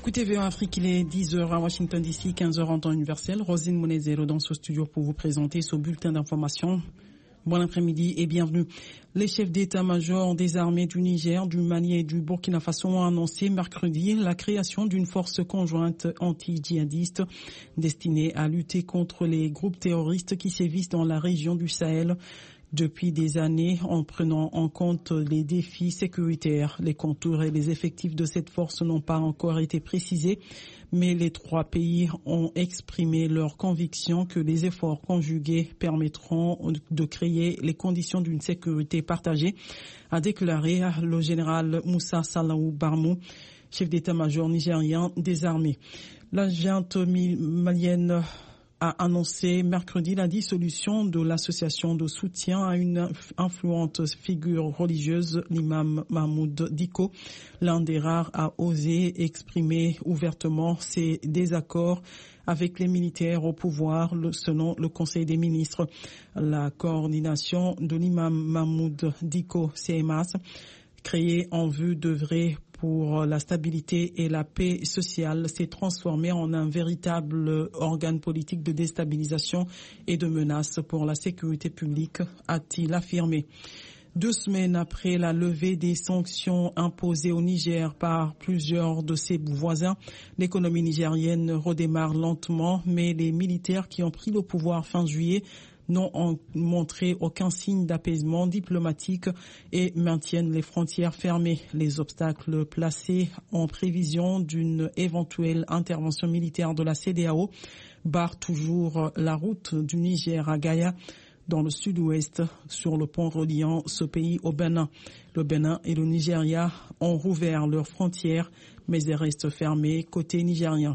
écoutez VOA Afrique, il est 10h à Washington DC, 15h en temps universel. Rosine Monezero dans ce studio pour vous présenter ce bulletin d'information. Bon après-midi et bienvenue. Les chefs d'état-major des armées du Niger, du Mali et du Burkina Faso ont annoncé mercredi la création d'une force conjointe anti-djihadiste destinée à lutter contre les groupes terroristes qui sévissent dans la région du Sahel depuis des années en prenant en compte les défis sécuritaires. Les contours et les effectifs de cette force n'ont pas encore été précisés, mais les trois pays ont exprimé leur conviction que les efforts conjugués permettront de créer les conditions d'une sécurité partagée, a déclaré le général Moussa Salaou Barmou, chef d'état-major nigérien des armées. La junte malienne a annoncé mercredi la dissolution de l'association de soutien à une influente figure religieuse, l'imam Mahmoud Diko, l'un des rares à oser exprimer ouvertement ses désaccords avec les militaires au pouvoir, selon le Conseil des ministres. La coordination de l'imam Mahmoud Diko, CMAS, créée en vue d'œuvrer pour la stabilité et la paix sociale, s'est transformée en un véritable organe politique de déstabilisation et de menace pour la sécurité publique, a-t-il affirmé. 2 semaines après la levée des sanctions imposées au Niger par plusieurs de ses voisins, l'économie nigérienne redémarre lentement, mais les militaires qui ont pris le pouvoir fin juillet n'ont montré aucun signe d'apaisement diplomatique et maintiennent les frontières fermées. Les obstacles placés en prévision d'une éventuelle intervention militaire de la CEDEAO barrent toujours la route du Niger à Gaïa, dans le sud-ouest, sur le pont reliant ce pays au Bénin. Le Bénin et le Nigeria ont rouvert leurs frontières, mais elles restent fermées côté nigérien.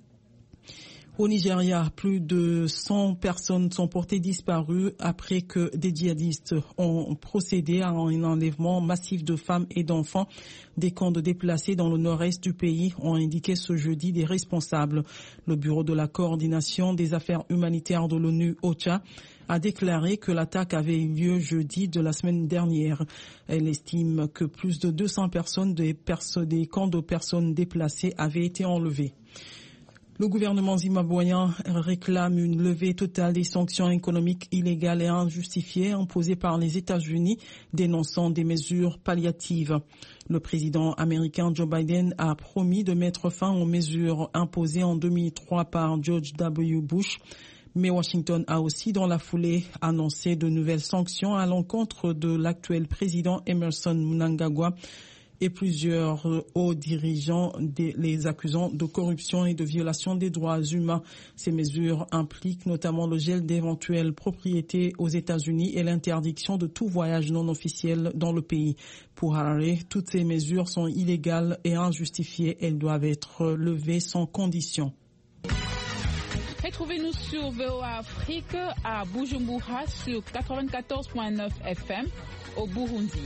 Au Nigeria, plus de 100 personnes sont portées disparues après que des djihadistes ont procédé à un enlèvement massif de femmes et d'enfants des camps de déplacés dans le nord-est du pays, ont indiqué ce jeudi des responsables. Le Bureau de la coordination des affaires humanitaires de l'ONU, OCHA, a déclaré que l'attaque avait eu lieu jeudi de la semaine dernière. Elle estime que plus de 200 personnes des camps de personnes déplacées avaient été enlevées. Le gouvernement zimbabwéen réclame une levée totale des sanctions économiques illégales et injustifiées imposées par les États-Unis, dénonçant des mesures palliatives. Le président américain Joe Biden a promis de mettre fin aux mesures imposées en 2003 par George W. Bush. Mais Washington a aussi, dans la foulée, annoncé de nouvelles sanctions à l'encontre de l'actuel président Emerson Mnangagwa et plusieurs hauts dirigeants les accusant de corruption et de violation des droits humains. Ces mesures impliquent notamment le gel d'éventuelles propriétés aux États-Unis et l'interdiction de tout voyage non officiel dans le pays. Pour Harare, toutes ces mesures sont illégales et injustifiées. Elles doivent être levées sans condition. Retrouvez-nous sur VOA Afrique à Bujumbura sur 94.9 FM au Burundi.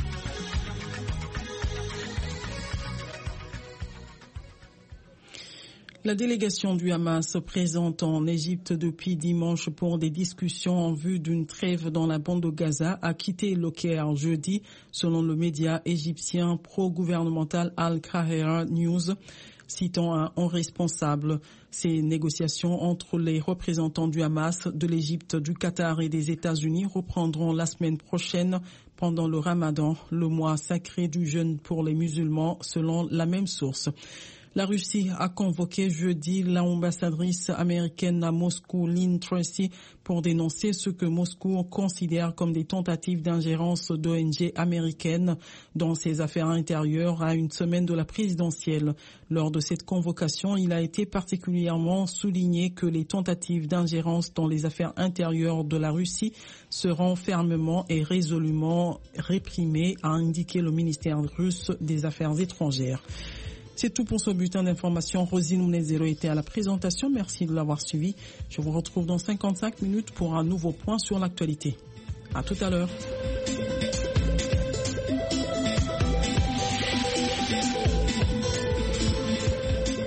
La délégation du Hamas présente en Égypte depuis dimanche pour des discussions en vue d'une trêve dans la bande de Gaza a quitté le Caire jeudi, selon le média égyptien pro-gouvernemental Al-Qahira News, citant un haut responsable. Ces négociations entre les représentants du Hamas, de l'Égypte, du Qatar et des États-Unis reprendront la semaine prochaine pendant le Ramadan, le mois sacré du jeûne pour les musulmans, selon la même source. La Russie a convoqué jeudi l'ambassadrice américaine à Moscou, Lynn Tracy, pour dénoncer ce que Moscou considère comme des tentatives d'ingérence d'ONG américaines dans ses affaires intérieures à une semaine de la présidentielle. Lors de cette convocation, il a été particulièrement souligné que les tentatives d'ingérence dans les affaires intérieures de la Russie seront fermement et résolument réprimées, a indiqué le ministère russe des Affaires étrangères. C'est tout pour ce bulletin d'information. Rosine Mounezero était à la présentation. Merci de l'avoir suivi. Je vous retrouve dans 55 minutes pour un nouveau point sur l'actualité. À tout à l'heure.